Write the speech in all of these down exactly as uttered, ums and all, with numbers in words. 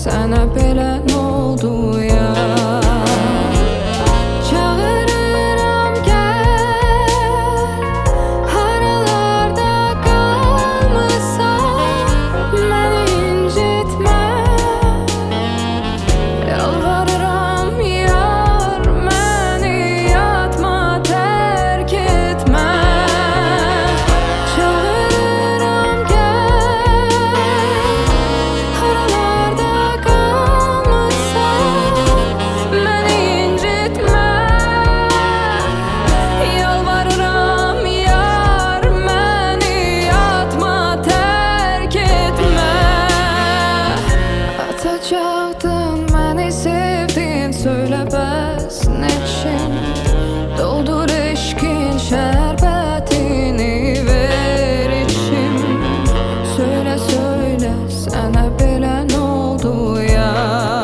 Sənə belə nə oldu ya? Çağırıram gəl, haralarda qalmısan, məni incitmə. Yalvarıram yar, məni yatma, tərk etmə. Çağırıram gəl, haralarda qalmısan, məni incitmə. Yalvarıram yar, məni yatma, tərk etmə. Atacaqdın məni sevdin, söylə bəs neçin? Doldur eşqin şərbətini, ver içim. Söylə söylə, sənə belə nə oldu ya?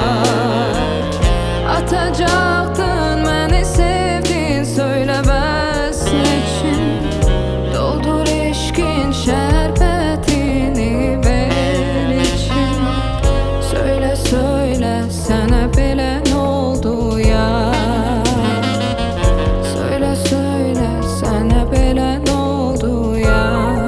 Atacaqdın məni sevdin, söylə bəs neçin? Doldur eşqin şərbətini, ver içim. Söylə söylə, sənə belə nə oldu ya? Söylə söylə, sənə belə nə oldu ya?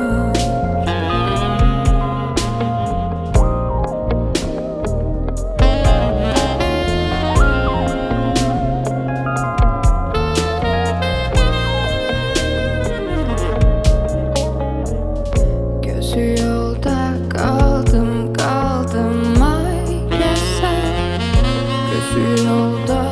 Gözü yolda qaldım, qaldım ay gəzər. Gözü yolda